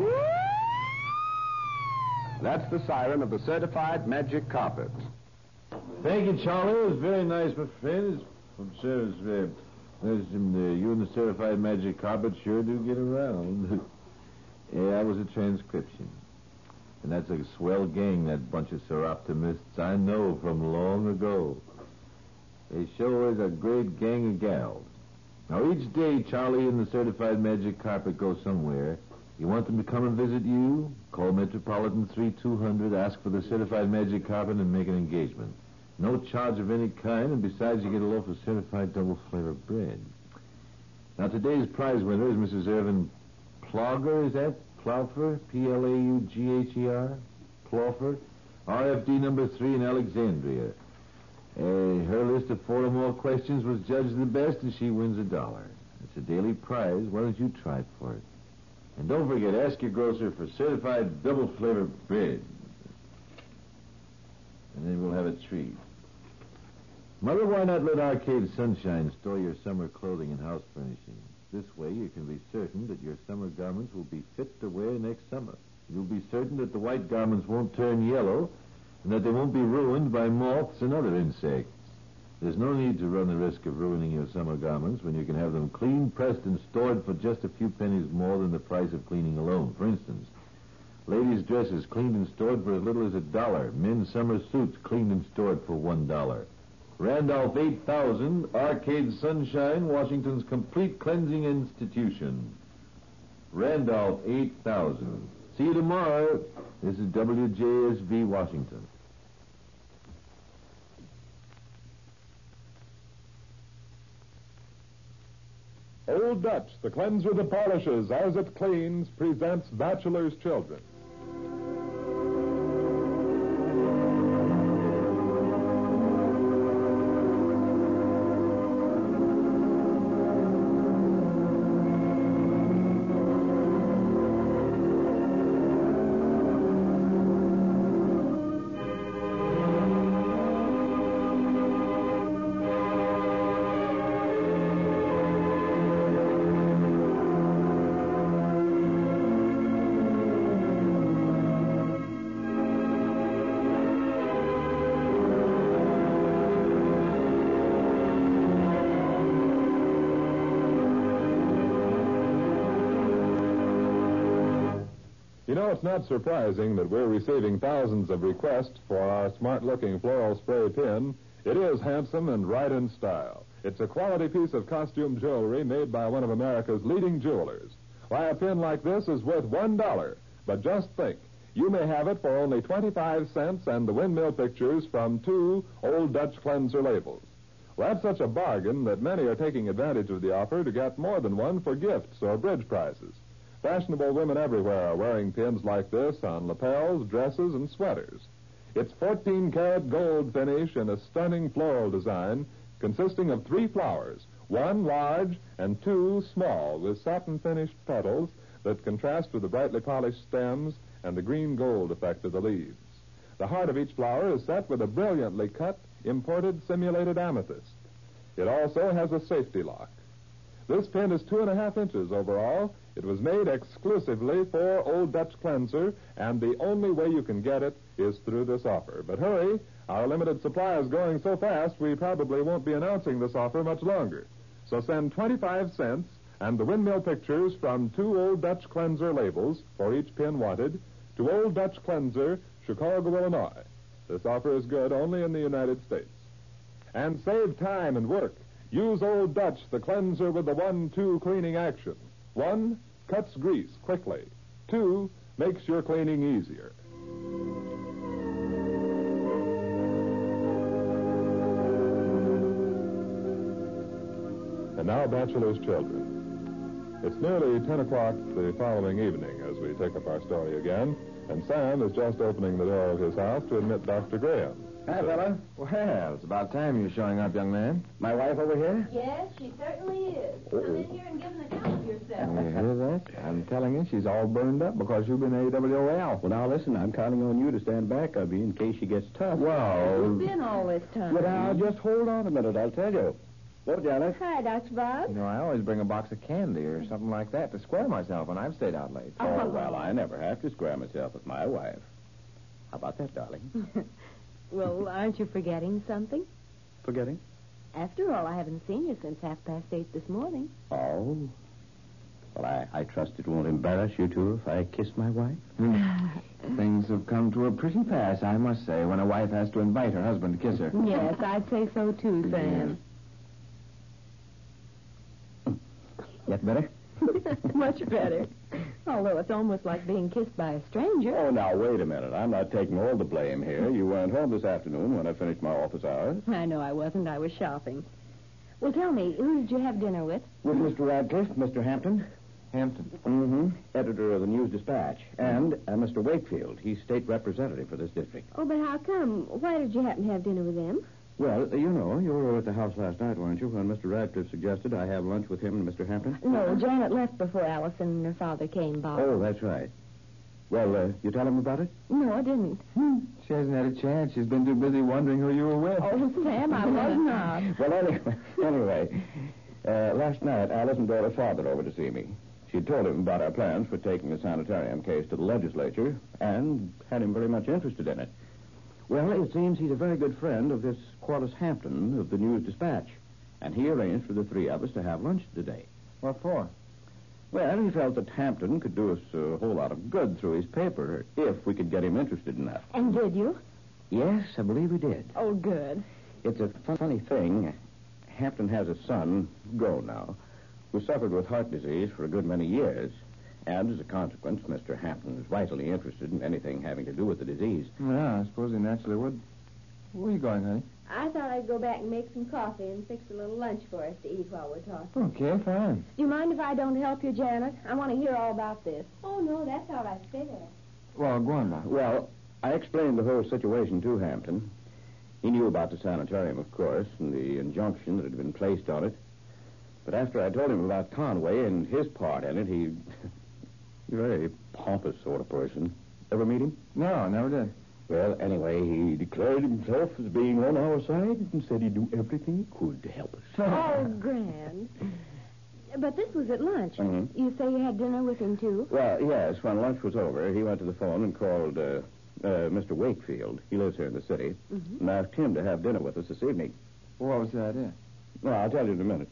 That's the siren of the certified magic carpet. Thank you, Charlie. It was very nice, my friend. You and the certified magic carpet sure do get around. Yeah, that was a transcription. And that's a swell gang, that bunch of Seroptimists I know from long ago. They sure is a great gang of gals. Now, each day, Charlie and the certified magic carpet go somewhere. You want them to come and visit you? Call Metropolitan 3200, ask for the certified magic carpet, and make an engagement. No charge of any kind, and besides, you get a loaf of certified double flavor bread. Now, today's prize winner is Mrs. Irvin Plauger, is that? Plouffer? Plaugher? Plouffer? RFD number 3 in Alexandria. Her list of 4 or more questions was judged the best, and she wins $1. It's a daily prize. Why don't you try for it? And don't forget, ask your grocer for certified double flavor bread. And then we'll have a treat. Mother, why not let Arcade Sunshine store your summer clothing and house furnishings? This way you can be certain that your summer garments will be fit to wear next summer. You'll be certain that the white garments won't turn yellow and that they won't be ruined by moths and other insects. There's no need to run the risk of ruining your summer garments when you can have them clean, pressed, and stored for just a few pennies more than the price of cleaning alone. For instance, ladies' dresses cleaned and stored for as little as $1. Men's summer suits cleaned and stored for $1. Randolph 8000, Arcade Sunshine, Washington's complete cleansing institution. Randolph 8000. See you tomorrow. This is WJSV, Washington. Old Dutch, the cleanser that polishes as it cleans, presents Bachelor's Children. You know, it's not surprising that we're receiving thousands of requests for our smart-looking floral spray pin. It is handsome and right in style. It's a quality piece of costume jewelry made by one of America's leading jewelers. Why, a pin like this is worth $1. But just think, you may have it for only 25 cents and the windmill pictures from 2 Old Dutch cleanser labels. Well, that's such a bargain that many are taking advantage of the offer to get more than one for gifts or bridge prizes. Fashionable women everywhere are wearing pins like this on lapels, dresses, and sweaters. It's 14-karat gold finish in a stunning floral design consisting of 3 flowers, 1 large and 2 small, with satin-finished petals that contrast with the brightly polished stems and the green-gold effect of the leaves. The heart of each flower is set with a brilliantly cut, imported simulated amethyst. It also has a safety lock. This pin is 2.5 inches overall. It was made exclusively for Old Dutch Cleanser, and the only way you can get it is through this offer. But hurry, our limited supply is going so fast we probably won't be announcing this offer much longer. So send 25 cents and the windmill pictures from 2 Old Dutch Cleanser labels for each pin wanted to Old Dutch Cleanser, Chicago, Illinois. This offer is good only in the United States. And save time and work. Use Old Dutch, the cleanser with the 1-2 cleaning action. 1, cuts grease quickly. 2, makes your cleaning easier. And now, Bachelor's Children. It's nearly 10 o'clock the following evening as we take up our story again, and Sam is just opening the door of his house to admit Dr. Graham. Hi, fella. Well, it's about time you're showing up, young man. My wife over here? Yes, she certainly is. Come in here and give an account of yourself. You hear that? I'm telling you, she's all burned up because you've been AWOL. Well, now, listen, I'm counting on you to stand back of you in case she gets tough. Well... Who's been all this time? Well, now, just hold on a minute, I'll tell you. Well, Janet. Hi, Dr. Bob. You know, I always bring a box of candy or something like that to square myself when I've stayed out late. Oh, well, I never have to square myself with my wife. How about that, darling? Well, aren't you forgetting something? Forgetting? After all, I haven't seen you since 8:30 this morning. Oh. Well, I trust it won't embarrass you two if I kiss my wife. Things have come to a pretty pass, I must say, when a wife has to invite her husband to kiss her. Yes, I'd say so too, Sam. That better? Much better. Although it's almost like being kissed by a stranger. Oh, now, wait a minute. I'm not taking all the blame here. You weren't home this afternoon when I finished my office hours. I know I wasn't. I was shopping. Well, tell me, who did you have dinner with? With Mr. Radcliffe, Mr. Hampton. Hampton? Mm-hmm. Editor of the News-Dispatch. And Mr. Wakefield. He's state representative for this district. Oh, but how come? Why did you happen to have dinner with them? Well, you know, you were at the house last night, weren't you, when Mr. Radcliffe suggested I have lunch with him and Mr. Hampton? No, Janet left before Allison and her father came, Bob. Oh, that's right. Well, you tell him about it? No, I didn't. She hasn't had a chance. She's been too busy wondering who you were with. Oh, Sam, I was not. Well, anyway, last night Allison brought her father over to see me. She told him about our plans for taking the sanitarium case to the legislature and had him very much interested in it. Well, it seems he's a very good friend of this Corliss Hampton of the News-Dispatch, and he arranged for the 3 of us to have lunch today. What for? Well, he felt that Hampton could do us a whole lot of good through his paper if we could get him interested in that. And did you? Yes, I believe we did. Oh, good. It's a funny thing. Hampton has a son, grown now, who suffered with heart disease for a good many years. And as a consequence, Mr. Hampton is vitally interested in anything having to do with the disease. Yeah, I suppose he naturally would. Where are you going, honey? I thought I'd go back and make some coffee and fix a little lunch for us to eat while we're talking. Okay, fine. Do you mind if I don't help you, Janet? I want to hear all about this. Oh, no, that's all right. Stay there. Well, go on now. Well, I explained the whole situation to Hampton. He knew about the sanitarium, of course, and the injunction that had been placed on it. But after I told him about Conway and his part in it, he's a very pompous sort of person. Ever meet him? No, I never did. Well, anyway, he declared himself as being on our side and said he'd do everything he could to help us. Oh, grand. But this was at lunch. Mm-hmm. You say you had dinner with him, too? Well, yes, when lunch was over, he went to the phone and called Mr. Wakefield. He lives here in the city, and asked him to have dinner with us this evening. Well, what was the idea? Well, I'll tell you in a minute.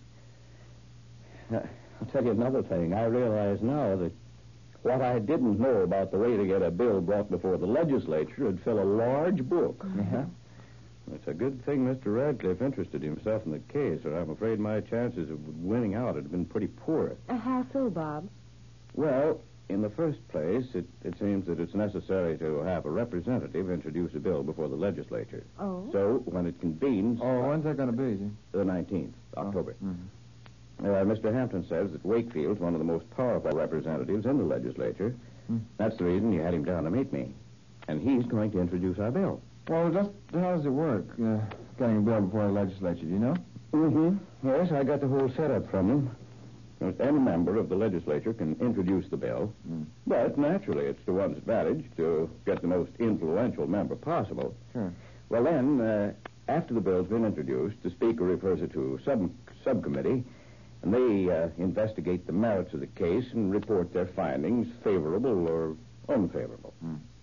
I'll tell you another thing. I realize now that what I didn't know about the way to get a bill brought before the legislature would fill a large book. Yeah? It's a good thing Mr. Radcliffe interested himself in the case, or I'm afraid my chances of winning out had been pretty poor. How so, Bob? Well, in the first place, it seems that it's necessary to have a representative introduce a bill before the legislature. Oh? So, when it convenes... Oh, when's that going to be? The 19th, October. Oh. Mm-hmm. Mr. Hampton says that Wakefield's one of the most powerful representatives in the legislature. That's the reason he had him down to meet me. And he's going to introduce our bill. Well, just how does it work, getting a bill before the legislature, do you know? Mm-hmm. Yes, I got the whole setup from him. Any member of the legislature can introduce the bill. But, naturally, it's to one's advantage to get the most influential member possible. Sure. Well, then, after the bill's been introduced, the Speaker refers it to subcommittee, and they investigate the merits of the case and report their findings, favorable or unfavorable.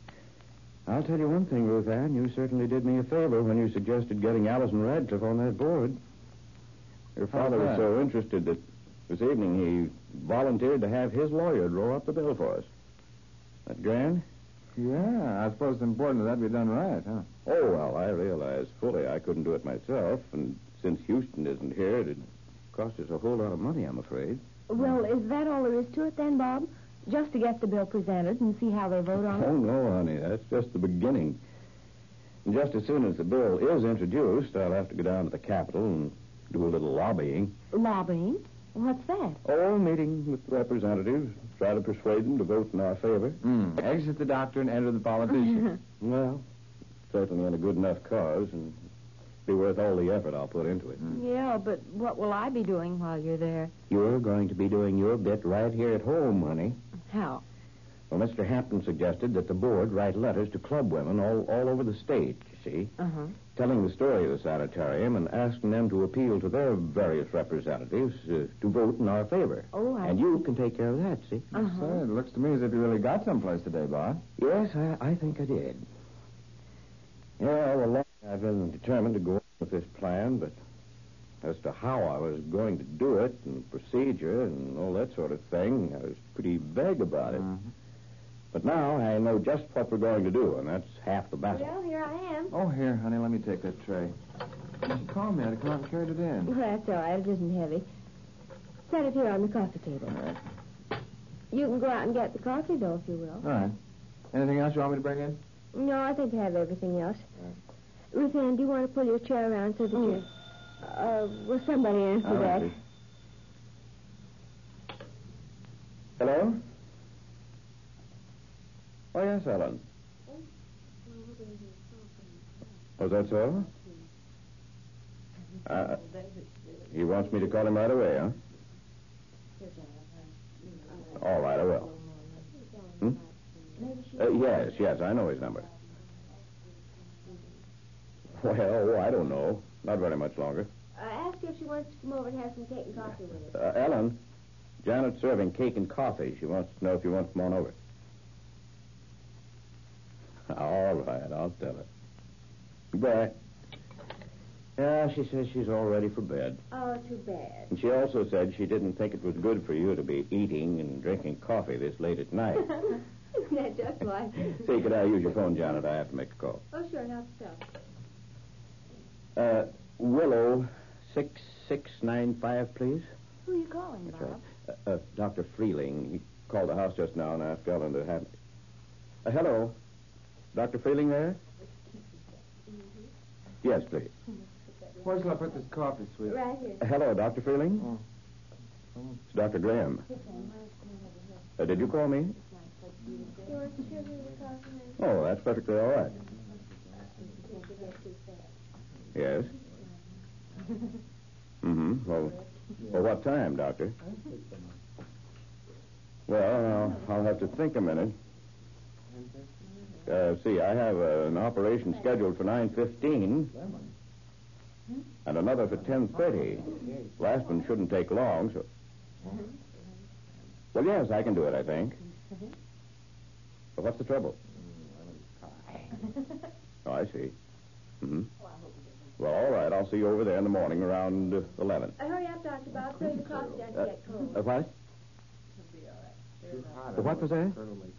I'll tell you one thing, Ruth Ann. You certainly did me a favor when you suggested getting Allison Radcliffe on that board. Your father was so interested that this evening he volunteered to have his lawyer draw up the bill for us. That grand? Yeah, I suppose it's important that be done right, huh? Oh, well, I realize fully I couldn't do it myself, and since Houston isn't here, it'd cost us a whole lot of money, I'm afraid. Well, is that all there is to it then, Bob? Just to get the bill presented and see how they vote on it? Oh, no, honey. That's just the beginning. And just as soon as the bill is introduced, I'll have to go down to the Capitol and do a little lobbying. Lobbying? What's that? Oh, meeting with representatives, try to persuade them to vote in our favor. Exit the doctor and enter the politician. Well, certainly in a good enough cause, and be worth all the effort I'll put into it. Yeah, but what will I be doing while you're there? You're going to be doing your bit right here at home, honey. How? Well, Mr. Hampton suggested that the board write letters to club women all over the state, you see, telling the story of the sanitarium and asking them to appeal to their various representatives to vote in our favor. Oh, And you can take care of that, see? Say, it looks to me as if you really got someplace today, Bob. Yes, I think I did. Yeah, well, I've been determined to go on with this plan, but as to how I was going to do it and procedure and all that sort of thing, I was pretty vague about it. But now I know just what we're going to do, and that's half the battle. Well, here I am. Oh, here, honey, let me take that tray. You called me. I'd come out and carried it in. Well, that's all right. It isn't heavy. Set it here on the coffee table. All right. You can go out and get the coffee, though, if you will. All right. Anything else you want me to bring in? No, I think I have everything else. Ruth Ann, do you want to pull your chair around so that you... will somebody answer that? Hello? Oh, yes, Ellen. Was that so? He wants me to call him right away, huh? All right, I will. Yes, I know his number. Well, I don't know. Not very much longer. Ask her if she wants to come over and have some cake and coffee with us. Ellen, Janet's serving cake and coffee. She wants to know if you want to come on over. All right, I'll tell her. Goodbye. Yeah, she says she's all ready for bed. Oh, too bad. And she also said she didn't think it was good for you to be eating and drinking coffee this late at night. Isn't that just like it? Say, could I use your phone, Janet? I have to make a call. Oh, sure, how so? Willow 6695, please. Who are you calling, Bob? Right. Dr. Freeling. He called the house just now and asked Ellen to have... hello. Dr. Freeling there? Yes, please. Where shall I put this coffee, sweet? Right here. Hello, Dr. Freeling. It's Dr. Graham. Did you call me? Oh, that's perfectly all right. Yes? Mm-hmm. Well, what time, Doctor? Well, I'll have to think a minute. See, I have an operation scheduled for 9:15 and another for 10:30. Last one shouldn't take long, so... Well, yes, I can do it, I think. But what's the trouble? Oh, I see. Mm-hmm. Well, all right. I'll see you over there in the morning around 11. Hurry up, Dr. Bob, so the coffee doesn't get cold. What? What was that?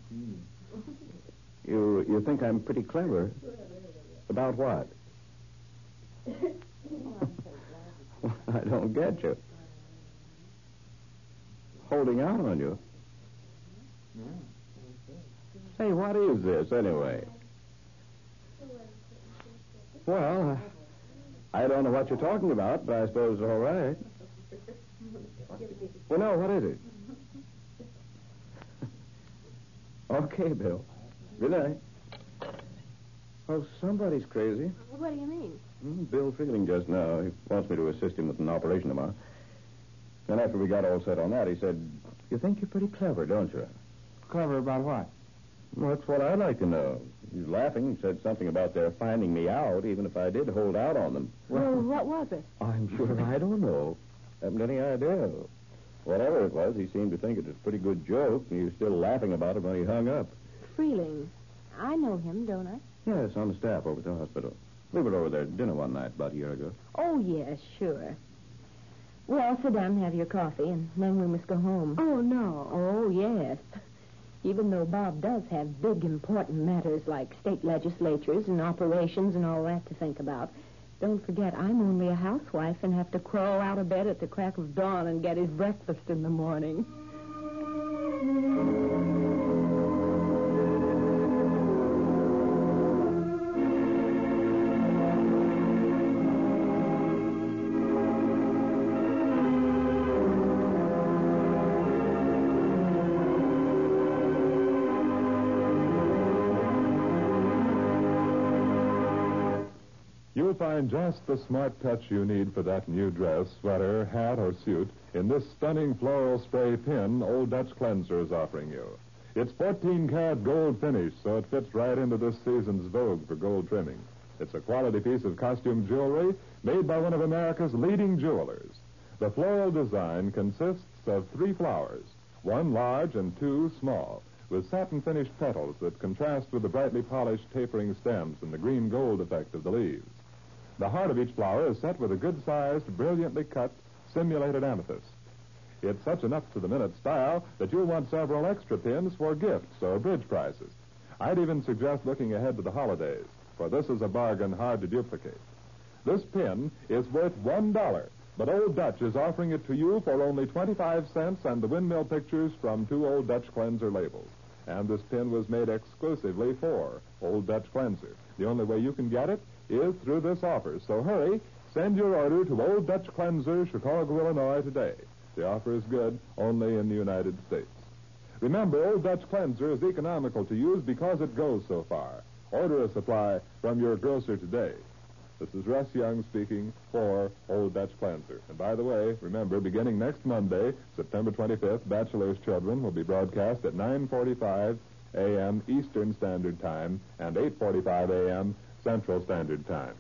You think I'm pretty clever? About what? I don't get you. Holding out on you? Say, what is this, anyway? Well, I don't know what you're talking about, but I suppose it's all right. Well, no, what is it? Okay, Bill. Good night. Well, somebody's crazy. What do you mean? Bill Freeling just now. He wants me to assist him with an operation tomorrow. Then after we got all set on that, he said, "You think you're pretty clever, don't you?" Clever about what? Well, that's what I'd like to know. He was laughing and said something about their finding me out, even if I did hold out on them. Well, what was it? I'm sure I don't know. Haven't any idea. Whatever it was, he seemed to think it was a pretty good joke, and he was still laughing about it when he hung up. Freeling. I know him, don't I? Yes, on the staff over at the hospital. We were over there at dinner one night about a year ago. Oh, yes, sure. Well, sit down and have your coffee, and then we must go home. Oh, no. Oh, yes. Even though Bob does have big, important matters like state legislatures and operations and all that to think about, don't forget I'm only a housewife and have to crawl out of bed at the crack of dawn and get his breakfast in the morning. You'll find just the smart touch you need for that new dress, sweater, hat, or suit in this stunning floral spray pin Old Dutch Cleanser is offering you. It's 14-karat gold finish, so it fits right into this season's vogue for gold trimming. It's a quality piece of costume jewelry made by one of America's leading jewelers. The floral design consists of 3 flowers, 1 large and 2 small, with satin-finished petals that contrast with the brightly polished tapering stems and the green-gold effect of the leaves. The heart of each flower is set with a good-sized, brilliantly cut, simulated amethyst. It's such an up-to-the-minute style that you'll want several extra pins for gifts or bridge prizes. I'd even suggest looking ahead to the holidays, for this is a bargain hard to duplicate. This pin is worth $1, but Old Dutch is offering it to you for only 25 cents and the windmill pictures from 2 Old Dutch Cleanser labels. And this pin was made exclusively for Old Dutch Cleanser. The only way you can get it is through this offer. So hurry, send your order to Old Dutch Cleanser, Chicago, Illinois today. The offer is good only in the United States. Remember, Old Dutch Cleanser is economical to use because it goes so far. Order a supply from your grocer today. This is Russ Young speaking for Old Dutch Cleanser. And by the way, remember, beginning next Monday, September 25th, Bachelor's Children will be broadcast at 9:45 a.m. Eastern Standard Time and 8:45 a.m. Central Standard Time.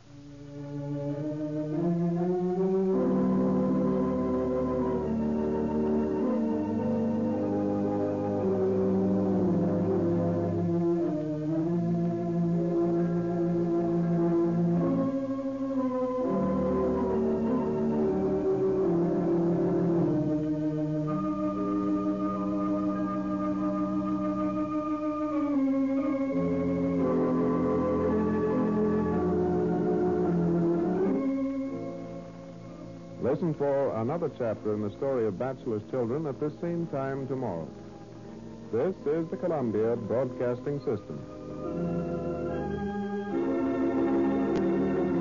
Listen for another chapter in the story of Bachelor's Children at this same time tomorrow. This is the Columbia Broadcasting System.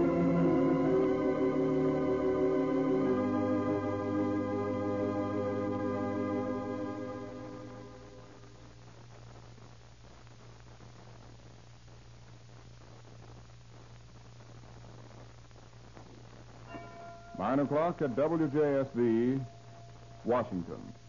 9 o'clock at WJSV, Washington.